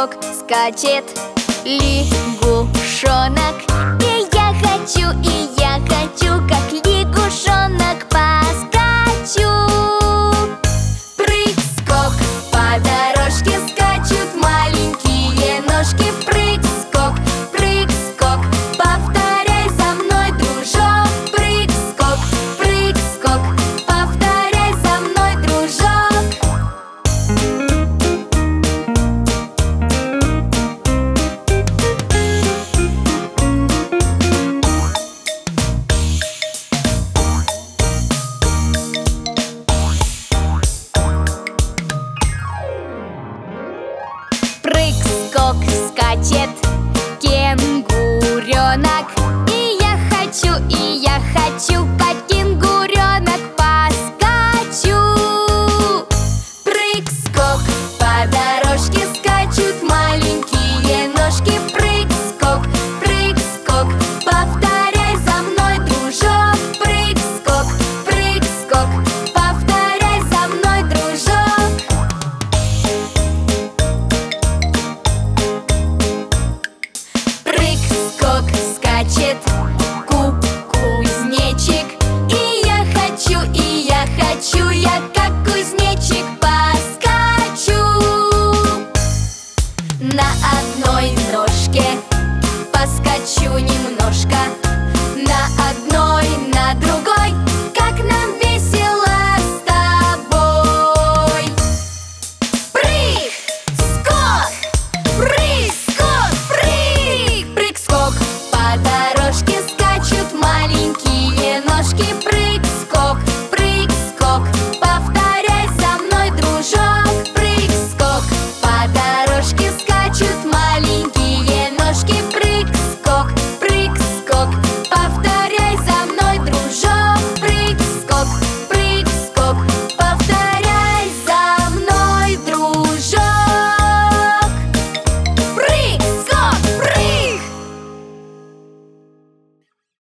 скок скачет лягушонок. И я хочу, как лягушонок поскачу. Прыг-скок, по дорожке скачут маленькие ножки. Прыг-скок, прыг-скок, повторяй за мной, дружок. Прыг-скок, прыг-скок, повторяй за мной, дружок. Прыг-скок скачет кенгуренок. И я хочу, как кенгуренок поскачу. Прыг-скок, по дорожке скачут маленькие ножки. Прыг-скок, прыг-скок, повторяй за мной, дружок. Прыг-скок, прыг-скок, повторяй за мной, дружок. Прыг-скок скачет кузнечик. И я хочу, я как кузнечик поскачу. На одной ножке поскочу немножко, на одной